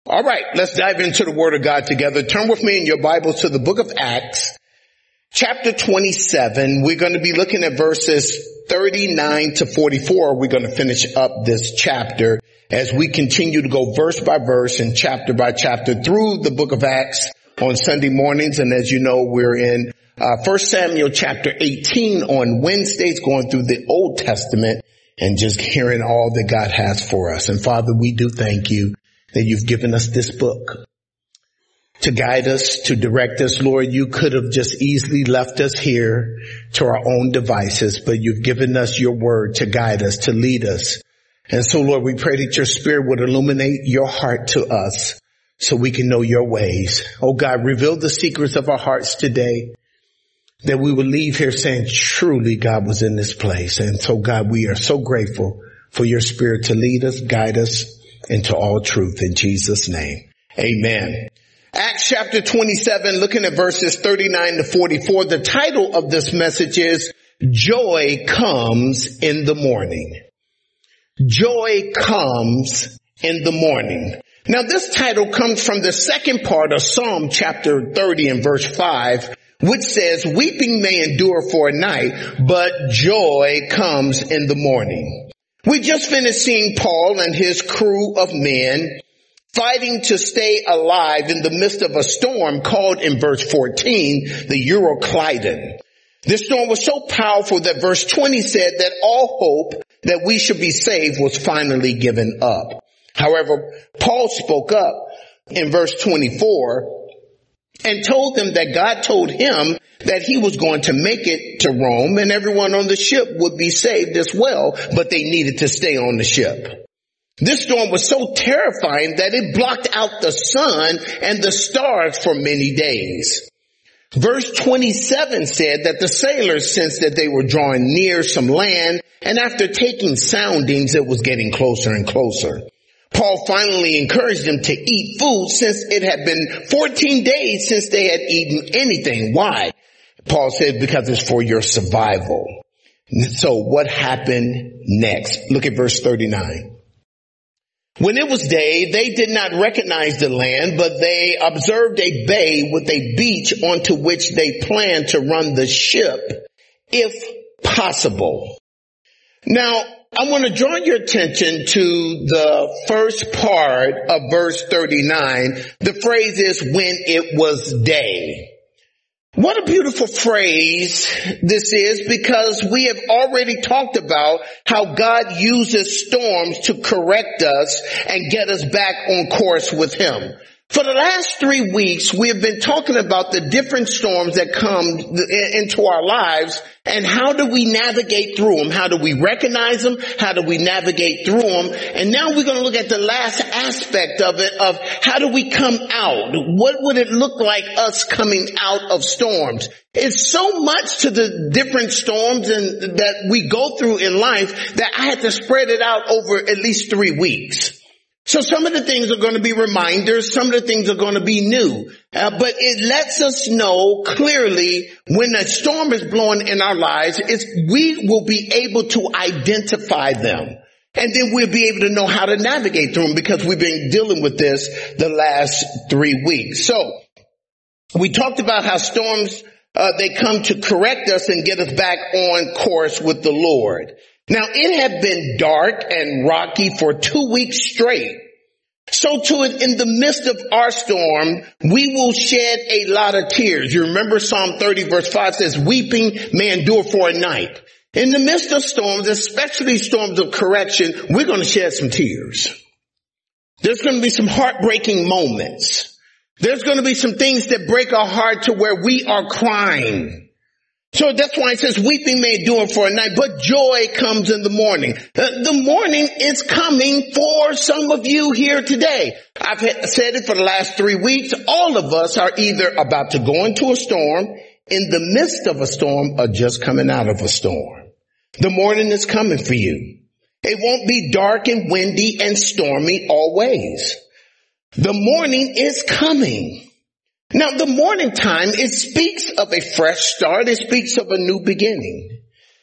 All right, let's dive into the Word of God together. Turn with me in your Bibles to the book of Acts, chapter 27. We're going to be looking at verses 39 to 44. We're going to finish up this chapter as we continue to go verse by verse and chapter by chapter through the book of Acts on Sunday mornings. And as you know, we're in 1 Samuel chapter 18 on Wednesdays, going through the Old Testament and just hearing all that God has for us. And Father, we do thank you that you've given us this book to guide us, to direct us. Lord, you could have just easily left us here to our own devices, but you've given us your word to guide us, to lead us. And so, Lord, we pray that your spirit would illuminate your heart to us so we can know your ways. Oh God, reveal the secrets of our hearts today, that we will leave here saying, truly God was in this place. And so, God, we are so grateful for your spirit to lead us, guide us into all truth in Jesus' name. Amen. Acts chapter 27, looking at verses 39 to 44. The title of this message is Joy Comes in the Morning. Joy comes in the morning. Now this title comes from the second part of Psalm chapter 30 and verse 5, which says, weeping may endure for a night, but joy comes in the morning. We just finished seeing Paul and his crew of men fighting to stay alive in the midst of a storm called in verse 14, the Euroclydon. This storm was so powerful that verse 20 said that all hope that we should be saved was finally given up. However, Paul spoke up in verse 24 and told them that God told him that he was going to make it to Rome and everyone on the ship would be saved as well, but they needed to stay on the ship. This storm was so terrifying that it blocked out the sun and the stars for many days. Verse 27 said that the sailors sensed that they were drawing near some land, and after taking soundings, it was getting closer and closer. Paul finally encouraged them to eat food since it had been 14 days since they had eaten anything. Why? Paul said, because it's for your survival. So what happened next? Look at verse 39. When it was day, they did not recognize the land, but they observed a bay with a beach onto which they planned to run the ship, if possible. Now, I want to draw your attention to the first part of verse 39. The phrase is, when it was day. What a beautiful phrase this is, because we have already talked about how God uses storms to correct us and get us back on course with him. For the last 3 weeks, we have been talking about the different storms that come into our lives and how do we navigate through them? How do we recognize them? How do we navigate through them? And now we're going to look at the last aspect of it, of how do we come out? What would it look like us coming out of storms? It's so much to the different storms and that we go through in life that I had to spread it out over at least 3 weeks. So some of the things are going to be reminders. Some of the things are going to be new. But it lets us know clearly when a storm is blowing in our lives, we will be able to identify them. And then we'll be able to know how to navigate through them, because we've been dealing with this the last 3 weeks. So we talked about how storms, they come to correct us and get us back on course with the Lord. Now, it had been dark and rocky for 2 weeks straight. So too, in the midst of our storm, we will shed a lot of tears. You remember Psalm 30 verse 5 says, weeping may endure for a night. In the midst of storms, especially storms of correction, we're going to shed some tears. There's going to be some heartbreaking moments. There's going to be some things that break our heart to where we are crying. So that's why it says weeping may endure for a night, but joy comes in the morning. The morning is coming for some of you here today. I've said it for the last 3 weeks. All of us are either about to go into a storm, in the midst of a storm, or just coming out of a storm. The morning is coming for you. It won't be dark and windy and stormy always. The morning is coming. Now, the morning time, it speaks of a fresh start. It speaks of a new beginning.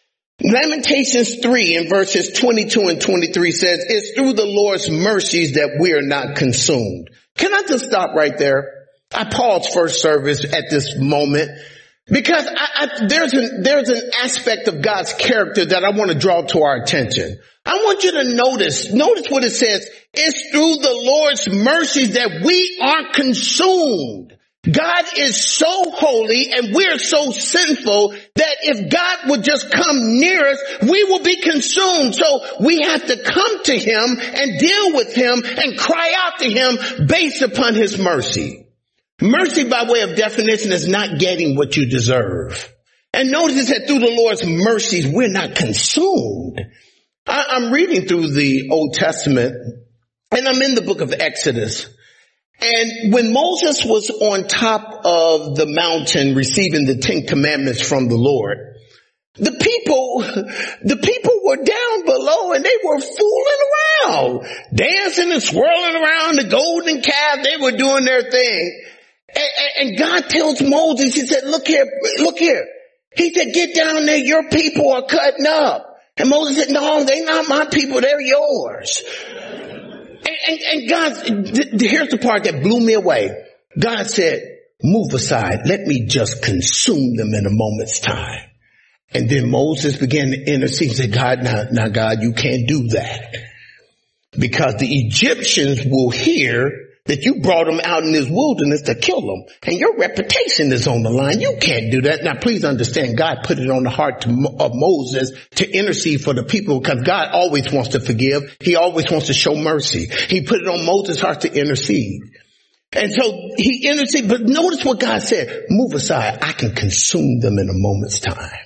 Lamentations 3 in verses 22 and 23 says, it's through the Lord's mercies that we are not consumed. Can I just stop right there? I paused first service at this moment because there's an aspect of God's character that I want to draw to our attention. I want you to notice what it says. It's through the Lord's mercies that we aren't consumed. God is so holy and we're so sinful that if God would just come near us, we will be consumed. So we have to come to him and deal with him and cry out to him based upon his mercy. Mercy, by way of definition, is not getting what you deserve. And notice that through the Lord's mercies, we're not consumed. I'm reading through the Old Testament and I'm in the book of Exodus. And when Moses was on top of the mountain receiving the 10 commandments from the Lord, the people were down below and they were fooling around, dancing and swirling around the golden calf. They were doing their thing. And God tells Moses, he said, look here. He said, get down there. Your people are cutting up. And Moses said, no, they're not my people. They're yours. And God, here's the part that blew me away. God said, move aside. Let me just consume them in a moment's time. And then Moses began to intercede and said, God, now God, you can't do that. Because the Egyptians will hear that you brought them out in this wilderness to kill them. And your reputation is on the line. You can't do that. Now, please understand, God put it on the heart of Moses to intercede for the people because God always wants to forgive. He always wants to show mercy. He put it on Moses' heart to intercede. And so he interceded. But notice what God said. Move aside. I can consume them in a moment's time.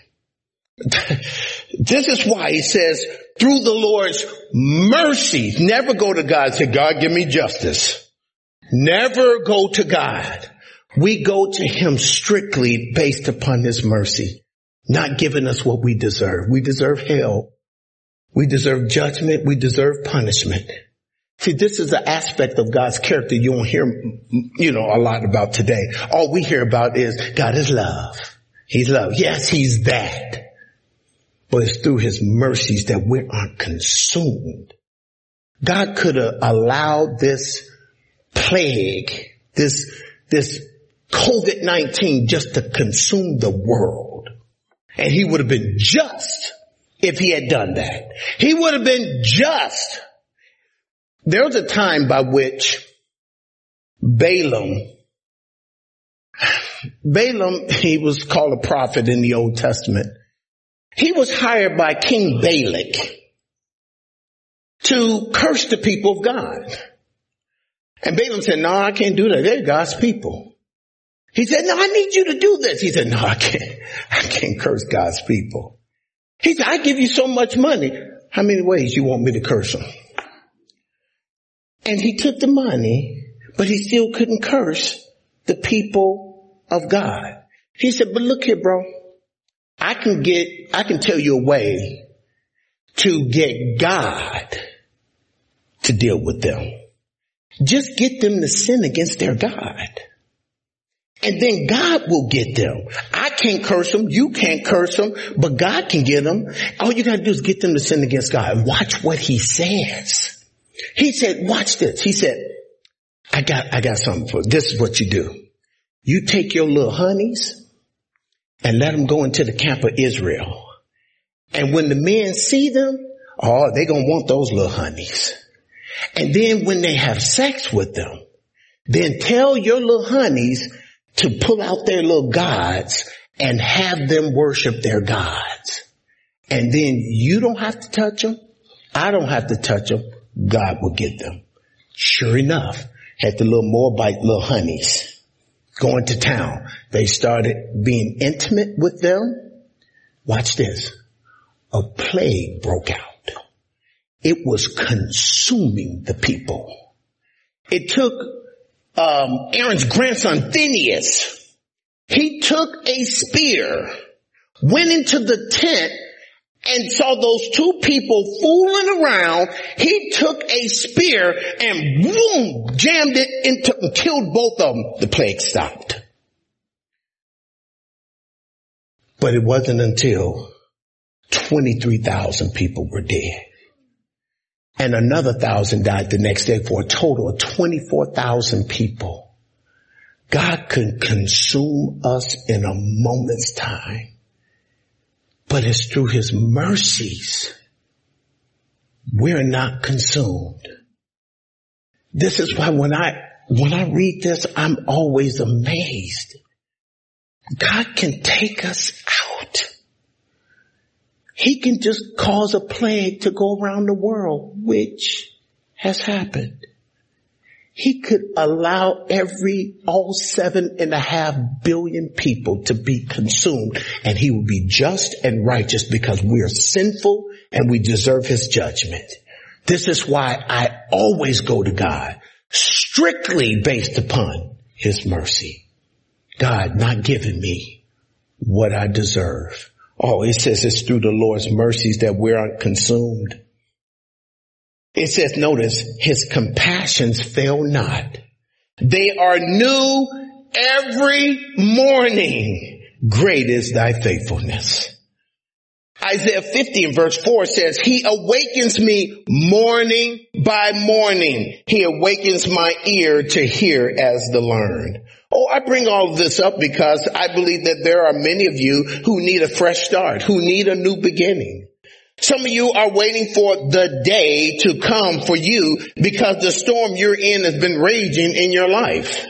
This is why he says, through the Lord's mercies, never go to God and say, God, give me justice. Never go to God. We go to him strictly based upon his mercy, not giving us what we deserve. We deserve hell. We deserve judgment. We deserve punishment. See, this is an aspect of God's character you won't hear, a lot about today. All we hear about is God is love. He's love. Yes, he's that. But it's through his mercies that we aren't consumed. God could have allowed this plague, this COVID-19 just to consume the world. And he would have been just if he had done that. He would have been just. There was a time by which Balaam, he was called a prophet in the Old Testament. He was hired by King Balak to curse the people of God. And Balaam said, no, I can't do that. They're God's people. He said, no, I need you to do this. He said, no, I can't curse God's people. He said, I give you so much money. How many ways you want me to curse them? And he took the money, but he still couldn't curse the people of God. He said, but look here, bro. I can tell you a way to get God to deal with them. Just get them to sin against their God. And then God will get them. I can't curse them. You can't curse them, but God can get them. All you got to do is get them to sin against God. Watch what he says. He said, watch this. He said, I got something for you. This is what you do. You take your little honeys and let them go into the camp of Israel. And when the men see them, they're going to want those little honeys. And then when they have sex with them, then tell your little honeys to pull out their little gods and have them worship their gods. And then you don't have to touch them. I don't have to touch them. God will get them. Sure enough, had the little Moabite little honeys going to town. They started being intimate with them. Watch this. A plague broke out. It was consuming the people. It took Aaron's grandson, Phineas. He took a spear, went into the tent, and saw those two people fooling around. He took a spear and boom, jammed it into and killed both of them. The plague stopped. But it wasn't until 23,000 people were dead. and another 1,000 died the next day, for a total of 24,000 people. God can consume us in a moment's time, but it's through his mercies we're not consumed. This is why when I read this, I'm always amazed. God can take us out. He can just cause a plague to go around the world, which has happened. He could allow all 7.5 billion people to be consumed, and he would be just and righteous because we are sinful and we deserve his judgment. This is why I always go to God, strictly based upon his mercy. God not giving me what I deserve. Oh, it says it's through the Lord's mercies that we aren't consumed. It says, notice, his compassions fail not. They are new every morning. Great is thy faithfulness. Isaiah 50 in verse 4 says, he awakens me morning by morning. He awakens my ear to hear as the learned. Oh, I bring all of this up because I believe that there are many of you who need a fresh start, who need a new beginning. Some of you are waiting for the day to come for you because the storm you're in has been raging in your life.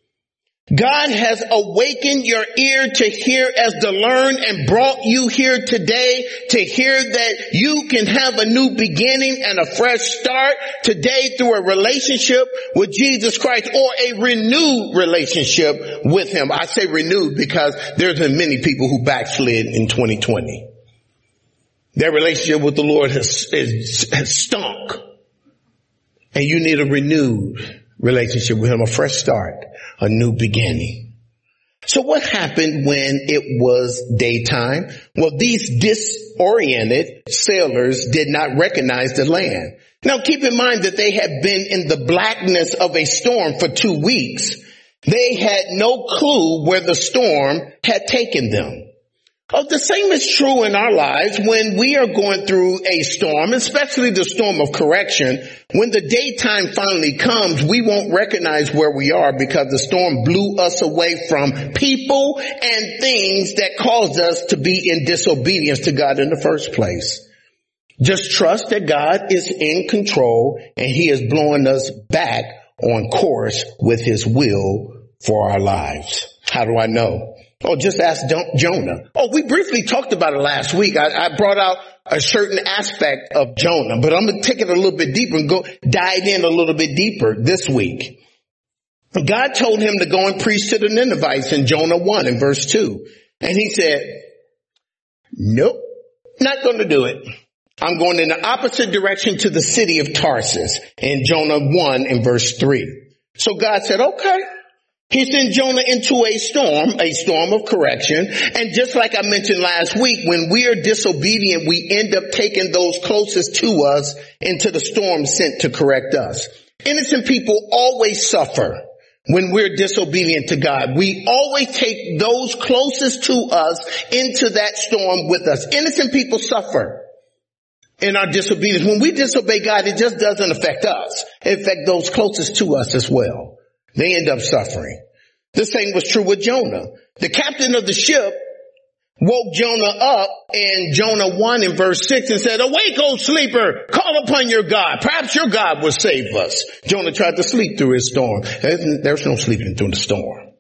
God has awakened your ear to hear as the learned and brought you here today to hear that you can have a new beginning and a fresh start today through a relationship with Jesus Christ, or a renewed relationship with him. I say renewed because there's been many people who backslid in 2020. Their relationship with the Lord has stunk. And you need a renewed relationship with him, a fresh start, a new beginning. So what happened when it was daytime? Well, these disoriented sailors did not recognize the land. Now keep in mind that they had been in the blackness of a storm for 2 weeks. They had no clue where the storm had taken them. Oh, the same is true in our lives when we are going through a storm, especially the storm of correction. When the daytime finally comes, we won't recognize where we are because the storm blew us away from people and things that caused us to be in disobedience to God in the first place. Just trust that God is in control and he is blowing us back on course with his will for our lives. How do I know? Oh, just ask Jonah. Oh, we briefly talked about it last week. I brought out a certain aspect of Jonah, but I'm going to take it a little bit deeper and go dive in a little bit deeper this week. God told him to go and preach to the Ninevites in Jonah 1 in verse 2. And he said, nope, not going to do it. I'm going in the opposite direction to the city of Tarsus in Jonah 1 in verse 3. So God said, okay. He sent Jonah into a storm of correction. And just like I mentioned last week, when we are disobedient, we end up taking those closest to us into the storm sent to correct us. Innocent people always suffer when we're disobedient to God. We always take those closest to us into that storm with us. Innocent people suffer in our disobedience. When we disobey God, it just doesn't affect us. It affects those closest to us as well. They end up suffering. The same was true with Jonah. The captain of the ship woke Jonah up in Jonah 1 in verse 6 and said, awake, O sleeper, call upon your God. Perhaps your God will save us. Jonah tried to sleep through his storm. There's no sleeping through the storm.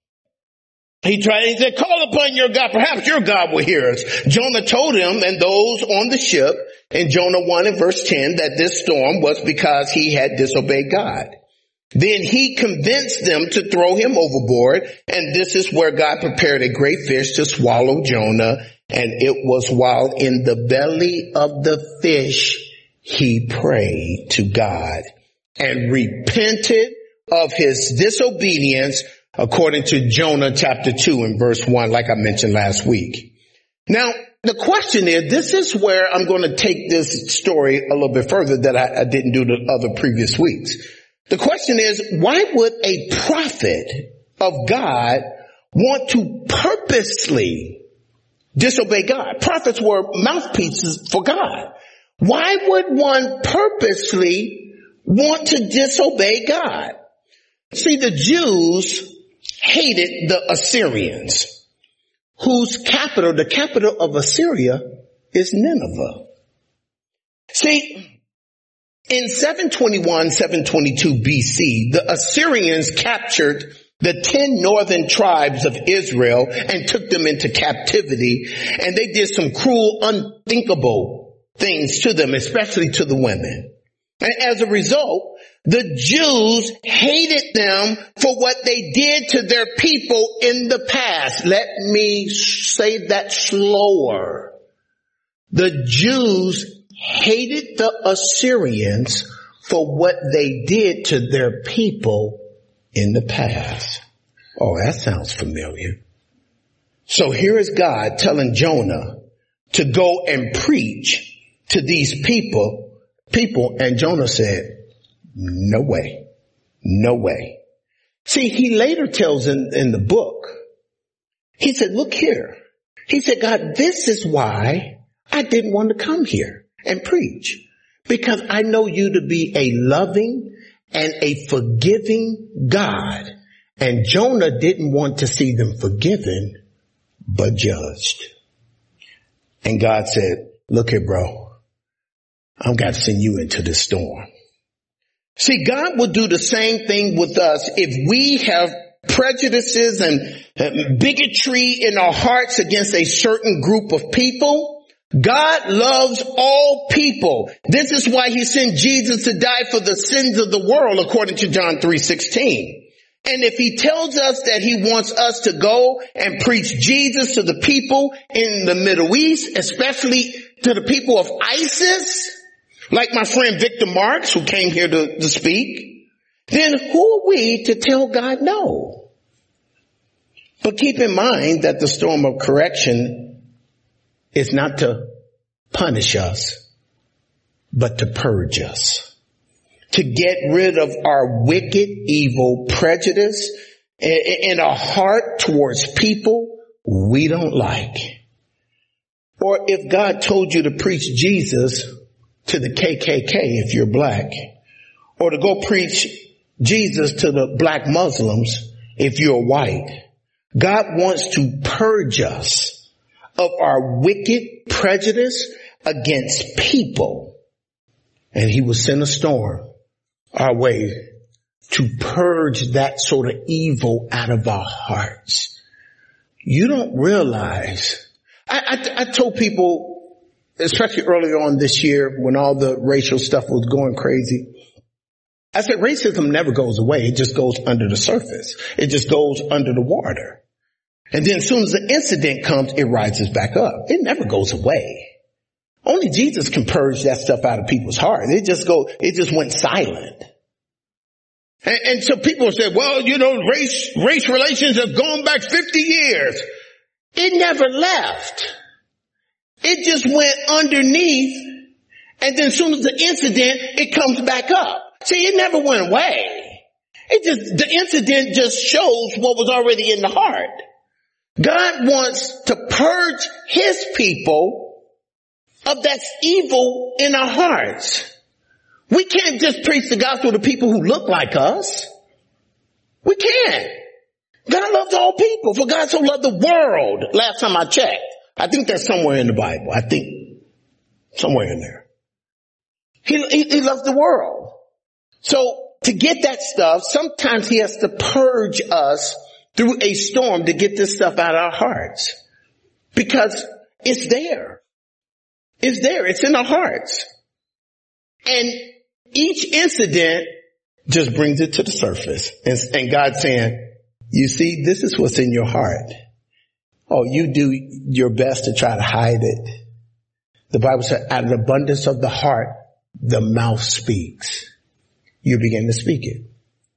He said, call upon your God. Perhaps your God will hear us. Jonah told him and those on the ship in Jonah 1 and verse 10 that this storm was because he had disobeyed God. Then he convinced them to throw him overboard, and this is where God prepared a great fish to swallow Jonah, and it was while in the belly of the fish he prayed to God and repented of his disobedience according to Jonah chapter 2 and verse 1, like I mentioned last week. Now, the question is, this is where I'm going to take this story a little bit further that I didn't do the other previous weeks. The question is, why would a prophet of God want to purposely disobey God? Prophets were mouthpieces for God. Why would one purposely want to disobey God? See, the Jews hated the Assyrians, whose capital, the capital of Assyria, is Nineveh. See, in 721, 722 BC, the Assyrians captured the 10 northern tribes of Israel and took them into captivity, and they did some cruel, unthinkable things to them, especially to the women. And as a result, the Jews hated them for what they did to their people in the past. Let me say that slower. The Jews hated the Assyrians for what they did to their people in the past. Oh, that sounds familiar. So here is God telling Jonah to go and preach to these people, and Jonah said, no way, no way. See, he later tells in the book, he said, look here. He said, God, this is why I didn't want to come here and preach, because I know you to be a loving and a forgiving God. And Jonah didn't want to see them forgiven, but judged. And God said, look here, bro, I've got to send you into this storm. See, God will do the same thing with us if we have prejudices and bigotry in our hearts against a certain group of people. God loves all people. This is why he sent Jesus to die for the sins of the world, according to John 3:16. And if he tells us that he wants us to go and preach Jesus to the people in the Middle East, especially to the people of ISIS, like my friend Victor Marks, who came here to speak, then who are we to tell God no? But keep in mind that the storm of correction is not to punish us, but to purge us, to get rid of our wicked, evil prejudice in our heart towards people we don't like. Or if God told you to preach Jesus to the KKK if you're black, or to go preach Jesus to the black Muslims if you're white, God wants to purge us of our wicked prejudice against people. And he will send a storm our way to purge that sort of evil out of our hearts. You don't realize, I told people, especially early on this year when all the racial stuff was going crazy, I said racism never goes away. It just goes under the surface. It just goes under the water. And then as soon as the incident comes, it rises back up. It never goes away. Only Jesus can purge that stuff out of people's hearts. It just went silent. And so people say, well, race relations have gone back 50 years. It never left. It just went underneath. And then as soon as the incident, it comes back up. See, it never went away. The incident just shows what was already in the heart. God wants to purge his people of that evil in our hearts. We can't just preach the gospel to people who look like us. We can't. God loves all people, for God so loved the world. Last time I checked. I think that's somewhere in the Bible. I think somewhere in there. He loves the world. So to get that stuff, sometimes he has to purge us through a storm to get this stuff out of our hearts. Because it's there. It's there. It's in our hearts. And each incident just brings it to the surface. And God's saying, you see, this is what's in your heart. Oh, you do your best to try to hide it. The Bible said, out of the abundance of the heart, the mouth speaks. You begin to speak it.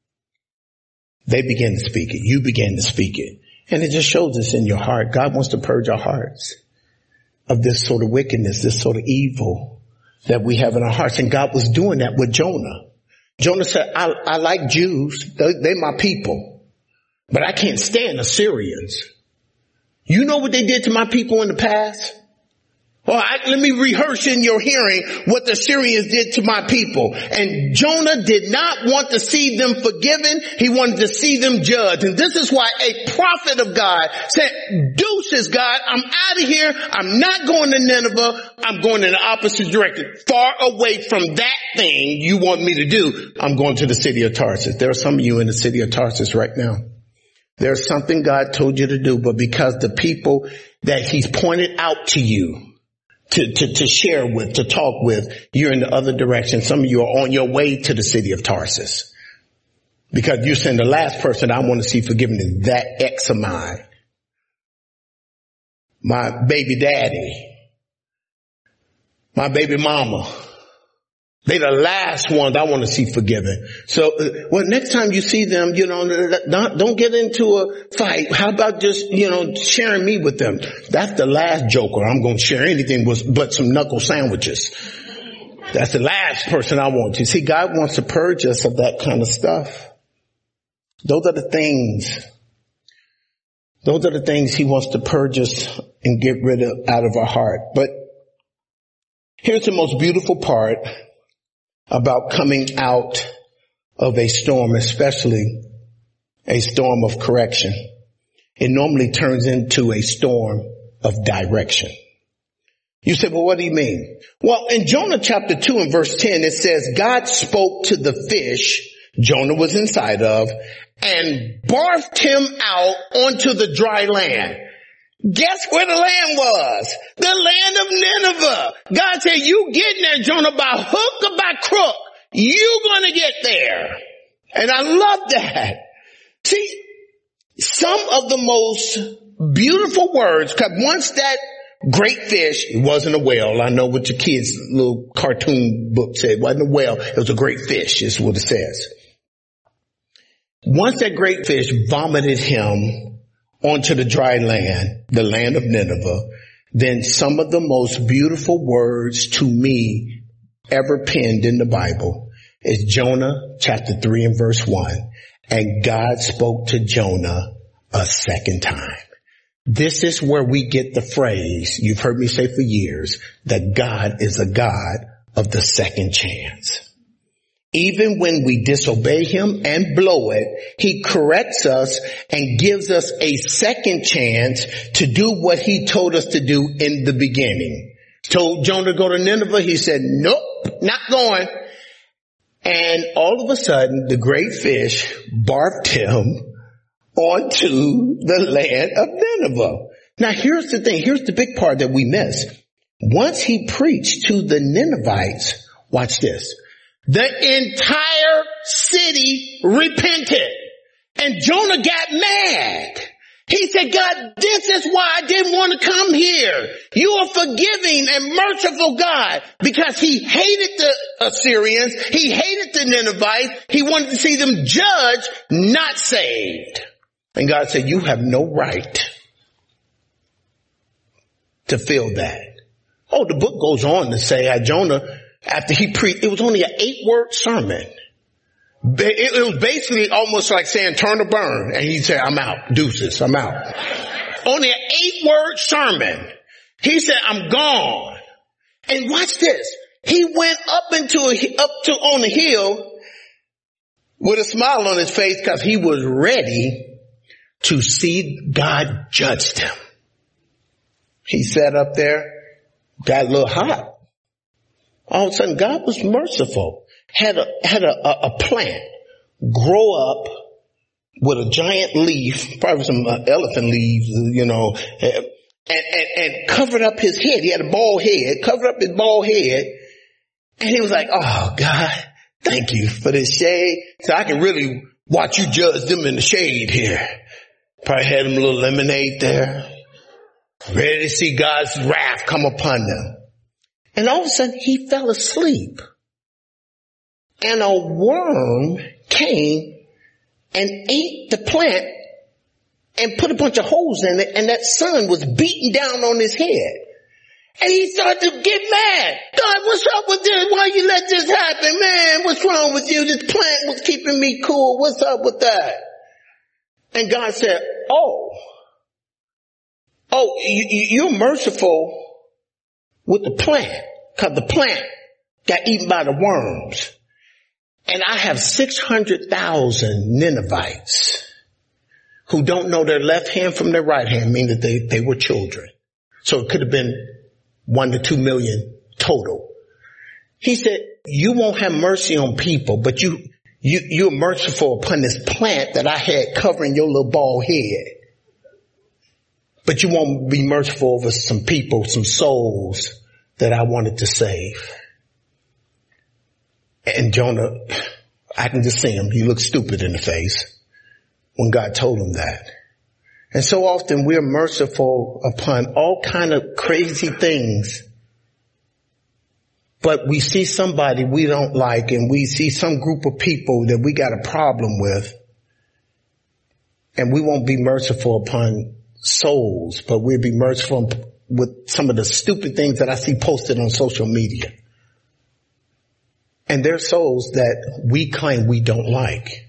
They begin to speak it. You begin to speak it. And it just shows us in your heart. God wants to purge our hearts of this sort of wickedness, this sort of evil that we have in our hearts. And God was doing that with Jonah. Jonah said, I like Jews. They're my people. But I can't stand Assyrians. You know what they did to my people in the past? Let me rehearse in your hearing what the Syrians did to my people. And Jonah did not want to see them forgiven. He wanted to see them judged. And this is why a prophet of God said, deuces, God, I'm out of here. I'm not going to Nineveh. I'm going in the opposite direction. Far away from that thing you want me to do. I'm going to the city of Tarsus. There are some of you in the city of Tarsus right now. There's something God told you to do, but because the people that he's pointed out to you, to share with, to talk with, you're in the other direction. Some of you are on your way to the city of Tarsus. Because you're saying the last person I want to see forgiven is that ex of mine. My baby daddy. My baby mama. They the last ones I want to see forgiven. So, next time you see them, don't get into a fight. How about just, sharing me with them? That's the last joker I'm going to share anything but some knuckle sandwiches. That's the last person I want to see. God wants to purge us of that kind of stuff. Those are the things he wants to purge us and get rid of out of our heart. But here's the most beautiful part about coming out of a storm, especially a storm of correction. It normally turns into a storm of direction. You say, well, what do you mean? Well, in Jonah chapter 2 and verse 10, it says, God spoke to the fish Jonah was inside of and barfed him out onto the dry land. Guess where the land was? The land of Nineveh. God said, you getting there, Jonah, by hook or by crook. You're going to get there. And I love that. See, some of the most beautiful words, because once that great fish, it wasn't a whale. I know what your kids' little cartoon book said. It wasn't a whale. It was a great fish, is what it says. Once that great fish vomited him onto the dry land, the land of Nineveh, then some of the most beautiful words to me ever penned in the Bible is Jonah chapter 3 and verse 1. And God spoke to Jonah a second time. This is where we get the phrase, you've heard me say for years, that God is a God of the second chance. Even when we disobey him and blow it, he corrects us and gives us a second chance to do what he told us to do in the beginning. Told Jonah to go to Nineveh. He said, nope, not going. And all of a sudden, the great fish barfed him onto the land of Nineveh. Now, here's the thing. Here's the big part that we miss. Once he preached to the Ninevites, watch this. The entire city repented. And Jonah got mad. He said, God, this is why I didn't want to come here. You are forgiving and merciful God, because he hated the Assyrians. He hated the Ninevites. He wanted to see them judged, not saved. And God said, you have no right to feel that. Oh, the book goes on to say how Jonah, after he preached, it was only an 8-word sermon. It was basically almost like saying turn or burn. And he said, I'm out. Deuces. I'm out. Only an 8-word sermon. He said, I'm gone. And watch this. He went up on the hill with a smile on his face because he was ready to see God judge them. He sat up there, got a little hot. All of a sudden, God was merciful. Had a plant grow up with a giant leaf, probably some elephant leaves, and covered up his head. He had a bald head, covered up his bald head. And he was like, oh God, thank you for this shade. So I can really watch you judge them in the shade here. Probably had him a little lemonade there. Ready to see God's wrath come upon them. And all of a sudden he fell asleep. And a worm came and ate the plant and put a bunch of holes in it, and that sun was beating down on his head. And he started to get mad. God, what's up with this? Why you let this happen? Man, what's wrong with you? This plant was keeping me cool. What's up with that? And God said, you're merciful with the plant, because the plant got eaten by the worms. And I have 600,000 Ninevites who don't know their left hand from their right hand, meaning that they were children. So it could have been 1 to 2 million total. He said, you won't have mercy on people, but you're merciful upon this plant that I had covering your little bald head. But you won't be merciful over some people, some souls that I wanted to save. And Jonah, I can just see him. He looked stupid in the face when God told him that. And so often we're merciful upon all kind of crazy things. But we see somebody we don't like, and we see some group of people that we got a problem with, and we won't be merciful upon souls, but we'll be merciful with some of the stupid things that I see posted on social media. And they're souls that we claim we don't like.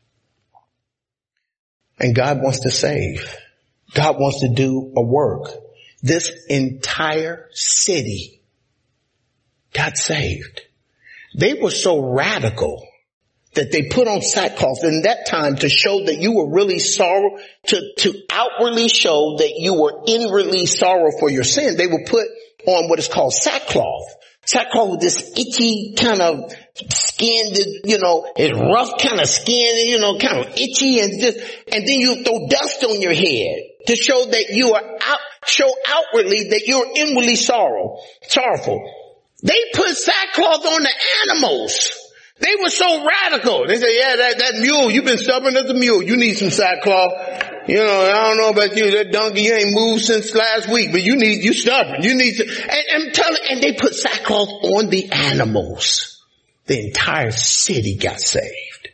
And God wants to save. God wants to do a work. This entire city got saved. They were so radical that they put on sackcloth in that time to show that you were really sorrow, to outwardly show that you were inwardly sorrow for your sin. They would put on what is called sackcloth. Sackcloth with this itchy kind of skin, it's rough kind of skin, kind of itchy, and then you throw dust on your head to show that you are show outwardly that you're inwardly sorrowful. They put sackcloth on the animals. They were so radical. They say, yeah, that mule, you've been stubborn as a mule. You need some sackcloth. I don't know about you, that donkey, you ain't moved since last week, but you stubborn. You need to, and they put sackcloth on the animals. The entire city got saved.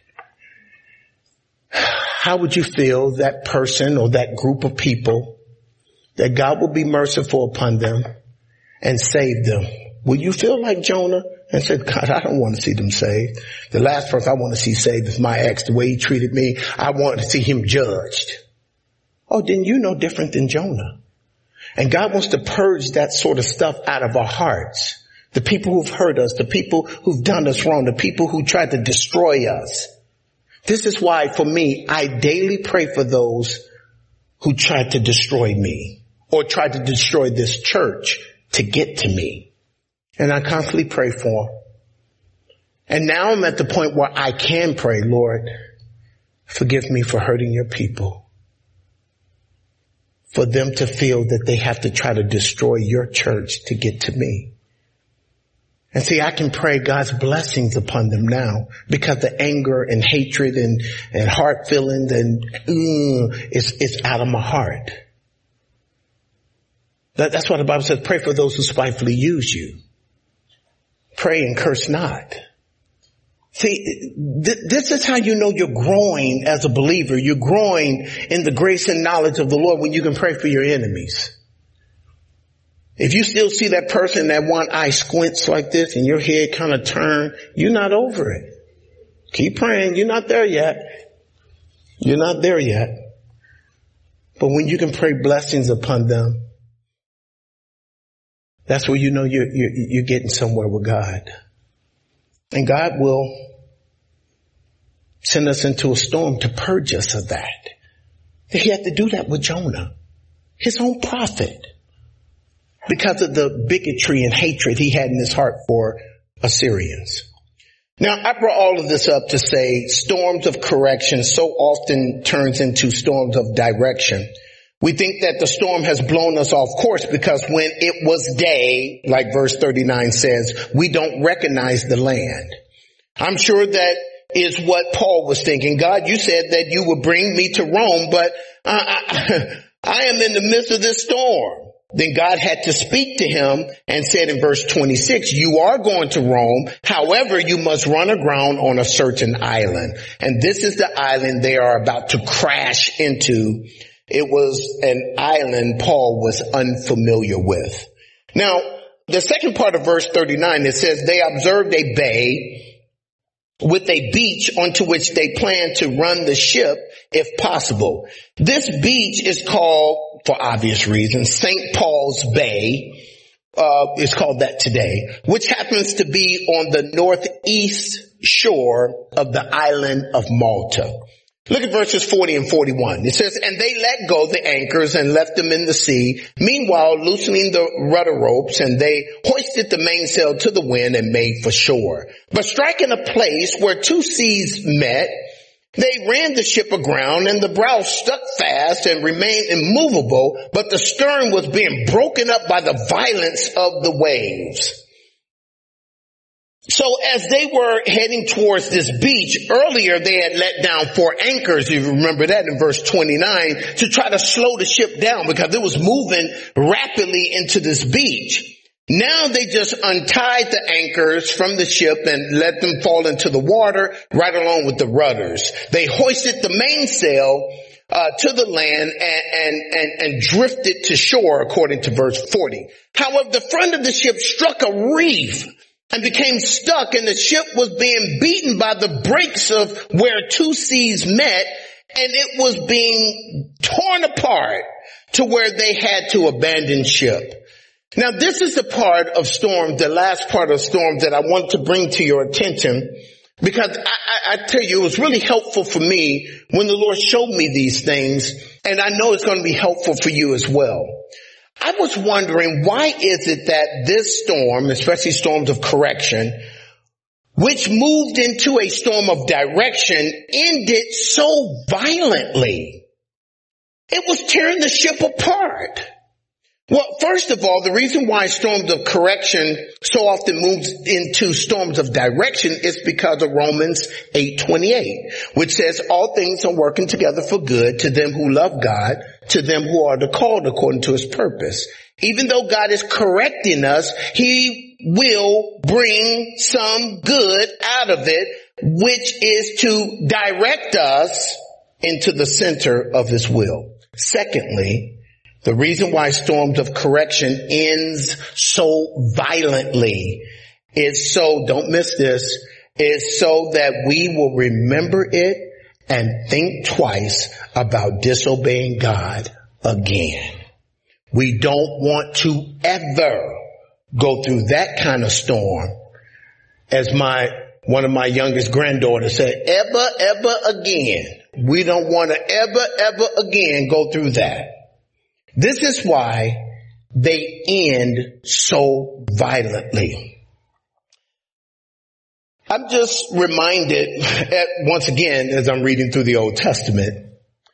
How would you feel that person or that group of people, that God will be merciful upon them and save them? Will you feel like Jonah and said, God, I don't want to see them saved. The last person I want to see saved is my ex. The way he treated me, I want to see him judged. Oh, then you know different than Jonah. And God wants to purge that sort of stuff out of our hearts. The people who've hurt us, the people who've done us wrong, the people who tried to destroy us. This is why, for me, I daily pray for those who tried to destroy me or tried to destroy this church to get to me. And I constantly pray for them. And now I'm at the point where I can pray, Lord, forgive me for hurting your people. For them to feel that they have to try to destroy your church to get to me. And see, I can pray God's blessings upon them now because the anger and hatred and heart feelings it's out of my heart. That's why the Bible says, pray for those who spitefully use you. Pray and curse not. See, this is how you know you're growing as a believer. You're growing in the grace and knowledge of the Lord when you can pray for your enemies. If you still see that person, that one eye squints like this and your head kind of turned, you're not over it. Keep praying. You're not there yet. You're not there yet. But when you can pray blessings upon them, that's where you know you're getting somewhere with God. And God will send us into a storm to purge us of that. He had to do that with Jonah, his own prophet, because of the bigotry and hatred he had in his heart for Assyrians. Now, I brought all of this up to say storms of correction so often turns into storms of direction. We think that the storm has blown us off course because when it was day, like verse 39 says, we don't recognize the land. I'm sure that is what Paul was thinking. God, you said that you would bring me to Rome, but I am in the midst of this storm. Then God had to speak to him and said in verse 26, you are going to Rome. However, you must run aground on a certain island. And this is the island they are about to crash into. It was an island Paul was unfamiliar with. Now, the second part of verse 39, it says they observed a bay with a beach onto which they planned to run the ship if possible. This beach is called, for obvious reasons, St. Paul's Bay, is called that today, which happens to be on the northeast shore of the island of Malta. Look at verses 40 and 41. It says, and they let go the anchors and left them in the sea, meanwhile loosening the rudder ropes, and they hoisted the mainsail to the wind and made for shore. But striking a place where two seas met, they ran the ship aground, and the brow stuck fast and remained immovable, but the stern was being broken up by the violence of the waves. So as they were heading towards this beach, earlier they had let down 4 anchors, if you remember that in verse 29, to try to slow the ship down because it was moving rapidly into this beach. Now they just untied the anchors from the ship and let them fall into the water right along with the rudders. They hoisted the mainsail to the land and drifted to shore according to verse 40. However, the front of the ship struck a reef and became stuck, and the ship was being beaten by the breaks of where two seas met, and it was being torn apart to where they had to abandon ship. Now this is the part of storm, the last part of storm that I want to bring to your attention, because I tell you, it was really helpful for me when the Lord showed me these things, and I know it's going to be helpful for you as well. I was wondering, why is it that this storm, especially storms of correction, which moved into a storm of direction, ended so violently? It was tearing the ship apart. Well, first of all, the reason why storms of correction so often moves into storms of direction is because of Romans 8:28, which says all things are working together for good to them who love God, to them who are called according to his purpose. Even though God is correcting us, he will bring some good out of it, which is to direct us into the center of his will. Secondly, the reason why storms of correction ends so violently is so, don't miss this, is so that we will remember it and think twice about disobeying God again. We don't want to ever go through that kind of storm. As one of my youngest granddaughters said, ever again. We don't want to ever again go through that. This is why they end so violently. I'm just reminded, once again, as I'm reading through the Old Testament,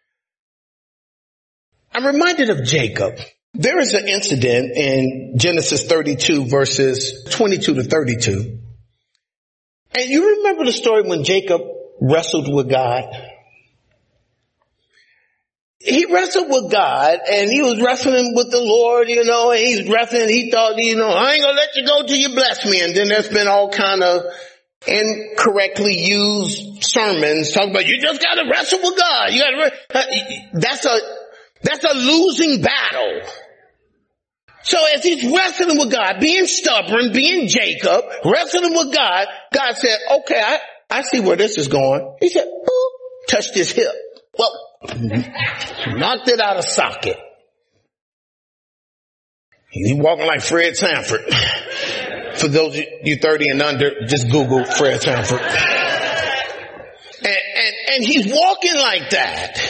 I'm reminded of Jacob. There is an incident in Genesis 32 verses 22 to 32. And you remember the story when Jacob wrestled with God? He wrestled with God, and he was wrestling with the Lord, and he's wrestling, he thought, I ain't gonna let you go till you bless me. And then there's been all kind of incorrectly used sermons talking about, you just gotta wrestle with God. That's a losing battle. So as he's wrestling with God, being stubborn, being Jacob, wrestling with God, God said, okay, I see where this is going. He said, touched his hip. Well, knocked it out of socket. He's walking like Fred Sanford. For those of you 30 and under, just Google Fred Sanford. And he's walking like that.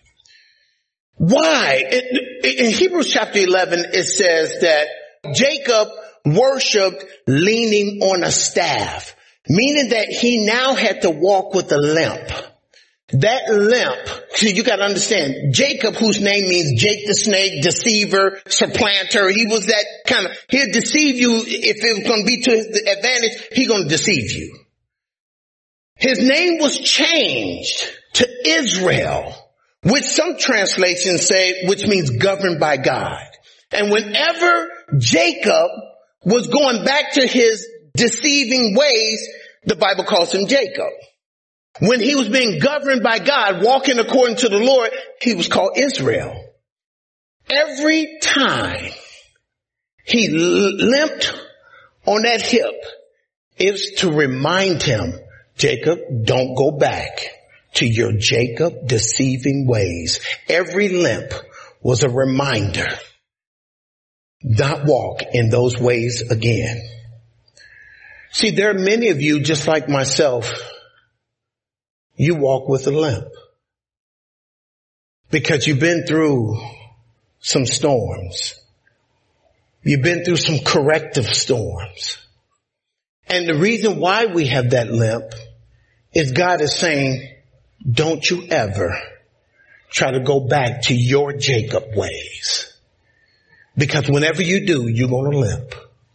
Why? In Hebrews chapter 11, it says that Jacob worshiped leaning on a staff, meaning that he now had to walk with a limp. That limp, see, you gotta understand, Jacob, whose name means Jake the snake, deceiver, supplanter, he was that kind of, he'll deceive you if it was gonna be to his advantage, he's gonna deceive you. His name was changed to Israel, which some translations say, which means governed by God. And whenever Jacob was going back to his deceiving ways, the Bible calls him Jacob. When he was being governed by God, walking according to the Lord, he was called Israel. Every time he limped on that hip, is to remind him, Jacob, don't go back to your Jacob deceiving ways. Every limp was a reminder not walk in those ways again. See, there are many of you, just like myself, you walk with a limp because you've been through some storms. You've been through some corrective storms. And the reason why we have that limp is God is saying, don't you ever try to go back to your Jacob ways. Because whenever you do, you're going to limp.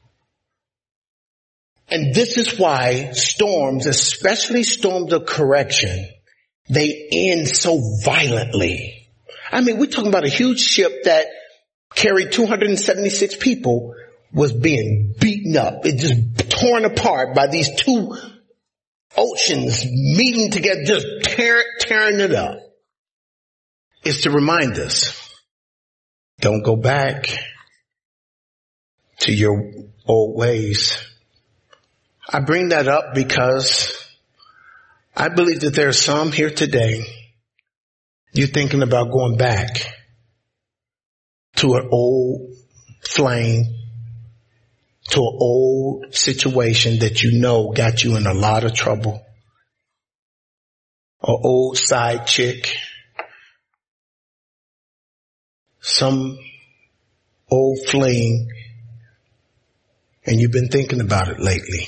And this is why storms, especially storms of correction, they end so violently. I mean, we're talking about a huge ship that carried 276 people was being beaten up. It just torn apart by these two oceans meeting together, just tearing it up. It's to remind us, don't go back to your old ways. I bring that up because I believe that there are some here today, you're thinking about going back to an old flame, to an old situation that you know got you in a lot of trouble. An old side chick. Some old fling. And you've been thinking about it lately.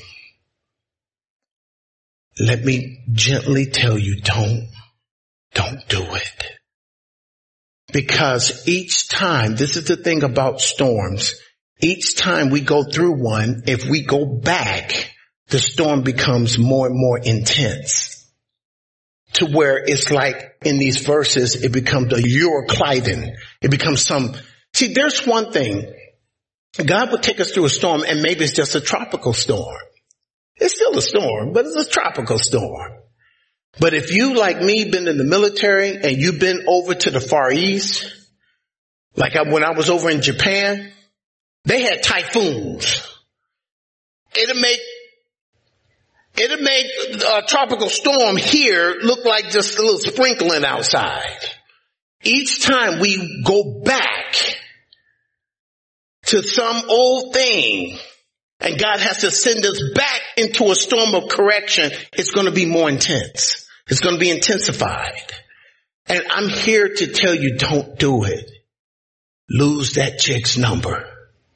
Let me gently tell you, don't do it. Because each time, this is the thing about storms, each time we go through one, if we go back, the storm becomes more and more intense. To where it's like in these verses, it becomes a Euroclydon. It becomes see, there's one thing. God would take us through a storm and maybe it's just a tropical storm. It's still a storm, but it's a tropical storm. But if you, like me, been in the military and you've been over to the Far East, like when I was over in Japan, they had typhoons. It'll make a tropical storm here look like just a little sprinkling outside. Each time we go back to some old thing and God has to send us back into a storm of correction, it's going to be more intense. It's going to be intensified. And I'm here to tell you, don't do it. Lose that chick's number.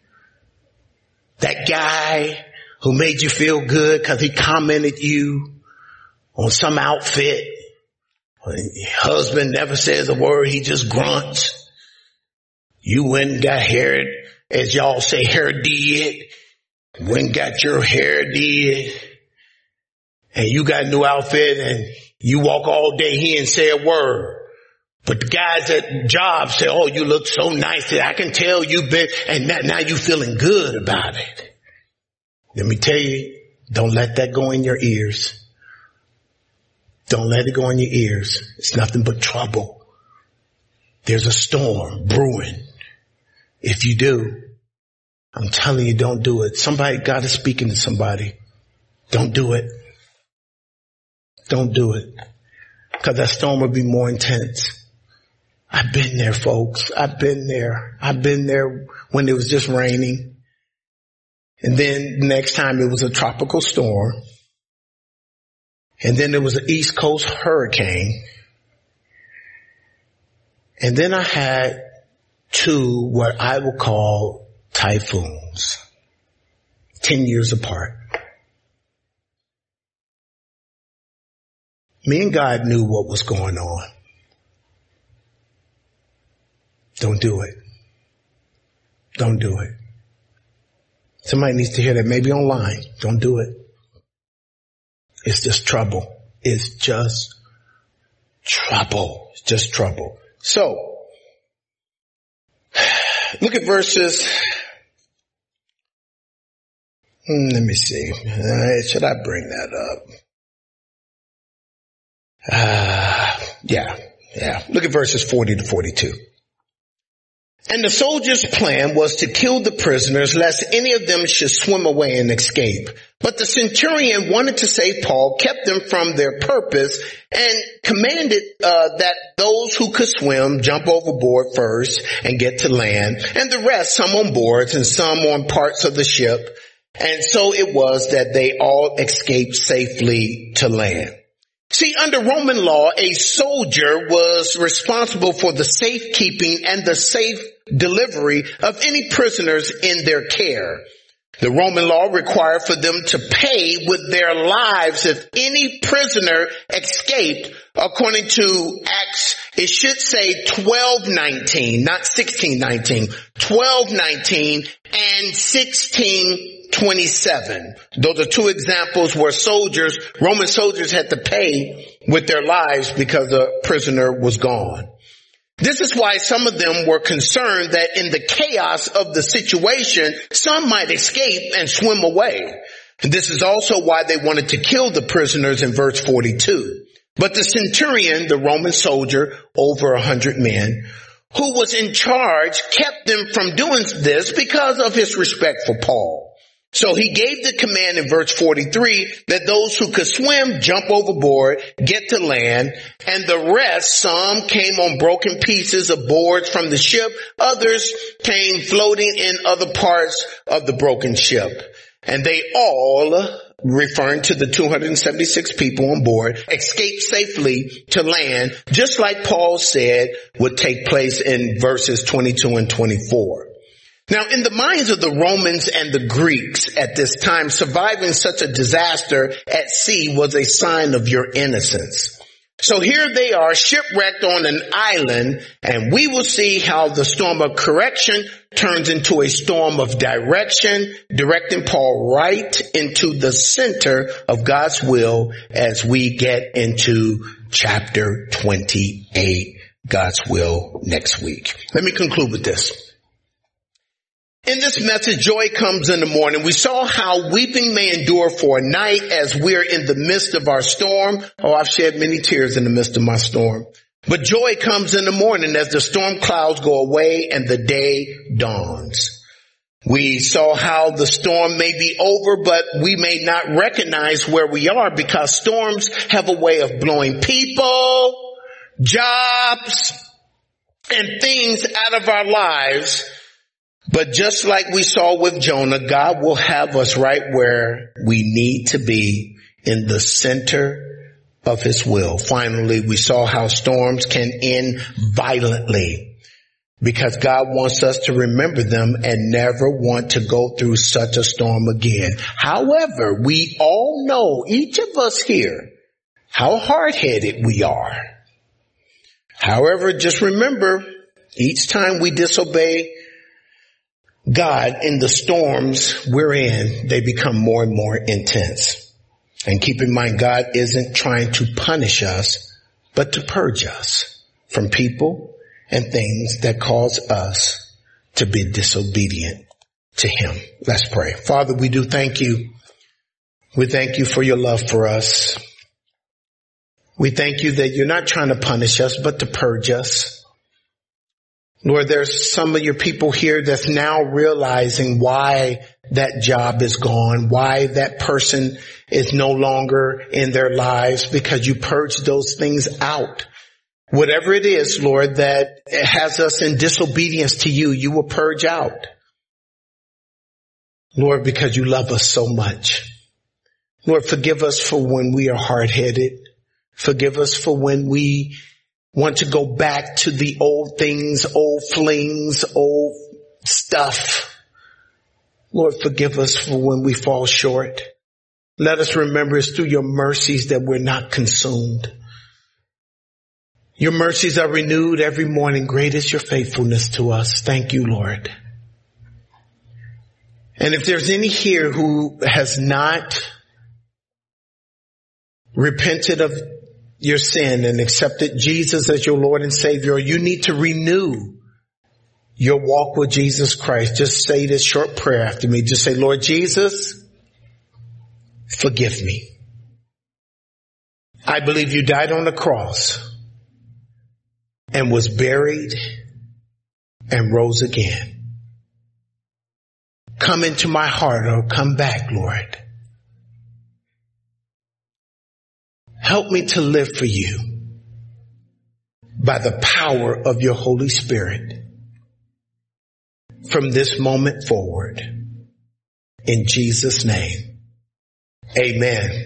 That guy who made you feel good because he commented you on some outfit. Your husband never says a word, he just grunts. You went and got hair, as y'all say, hair did. Went and got your hair did. And you got a new outfit and you walk all day, he ain't say a word. But the guys at jobs say, oh, you look so nice. I can tell you've been, and now you feeling good about it. Let me tell you, don't let that go in your ears. Don't let it go in your ears. It's nothing but trouble. There's a storm brewing. If you do, I'm telling you, don't do it. God is speaking to somebody. Don't do it. Don't do it. Because that storm will be more intense. I've been there, folks. I've been there. I've been there when it was just raining. And then next time it was a tropical storm. And then there was an East Coast hurricane. And then I had two what I will call typhoons. 10 years apart. Me and God knew what was going on. Don't do it. Don't do it. Somebody needs to hear that, maybe online. Don't do it. It's just trouble. It's just trouble. It's just trouble. So, look at verses. Let me see. Should I bring that up? Yeah. Look at verses 40 to 42. And the soldiers' plan was to kill the prisoners, lest any of them should swim away and escape. But the centurion wanted to save Paul, kept them from their purpose, and commanded that those who could swim jump overboard first and get to land, and the rest, some on boards and some on parts of the ship. And so it was that they all escaped safely to land. See, under Roman law, a soldier was responsible for the safekeeping and the safe delivery of any prisoners in their care. The Roman law required for them to pay with their lives if any prisoner escaped. According to Acts, it should say 12:19, not 16:19, 12:19 and 16:27. Those are two examples where Roman soldiers had to pay with their lives because a prisoner was gone. This is why some of them were concerned that in the chaos of the situation, some might escape and swim away. This is also why they wanted to kill the prisoners in verse 42. But the centurion, the Roman soldier, over 100 men, who was in charge, kept them from doing this because of his respect for Paul. So he gave the command in verse 43 that those who could swim jump overboard, get to land, and the rest, some came on broken pieces of boards from the ship, others came floating in other parts of the broken ship. And they all, referring to the 276 people on board, escaped safely to land, just like Paul said would take place in verses 22 and 24. Now, in the minds of the Romans and the Greeks at this time, surviving such a disaster at sea was a sign of your innocence. So here they are shipwrecked on an island, and we will see how the storm of correction turns into a storm of direction, directing Paul right into the center of God's will as we get into chapter 28, God's will, next week. Let me conclude with this. In this message, joy comes in the morning. We saw how weeping may endure for a night as we're in the midst of our storm. Oh, I've shed many tears in the midst of my storm. But joy comes in the morning as the storm clouds go away and the day dawns. We saw how the storm may be over, but we may not recognize where we are because storms have a way of blowing people, jobs, and things out of our lives. But just like we saw with Jonah, God will have us right where we need to be in the center of his will. Finally, we saw how storms can end violently because God wants us to remember them and never want to go through such a storm again. However, we all know, each of us here, how hard-headed we are. However, just remember, each time we disobey God, in the storms we're in, they become more and more intense. And keep in mind, God isn't trying to punish us, but to purge us from people and things that cause us to be disobedient to him. Let's pray. Father, we do thank you. We thank you for your love for us. We thank you that you're not trying to punish us, but to purge us. Lord, there's some of your people here that's now realizing why that job is gone, why that person is no longer in their lives, because you purged those things out. Whatever it is, Lord, that has us in disobedience to you, you will purge out. Lord, because you love us so much. Lord, forgive us for when we are hard-headed. Forgive us for when we want to go back to the old things, old flings, old stuff. Lord, forgive us for when we fall short. Let us remember it's through your mercies that we're not consumed. Your mercies are renewed every morning. Great is your faithfulness to us. Thank you, Lord. And if there's any here who has not repented of your sin and accepted Jesus as your Lord and Savior, you need to renew your walk with Jesus Christ. Just say this short prayer after me. Just say, Lord Jesus, forgive me. I believe you died on the cross and was buried and rose again. Come into my heart or come back, Lord. Help me to live for you by the power of your Holy Spirit from this moment forward. In Jesus' name, amen.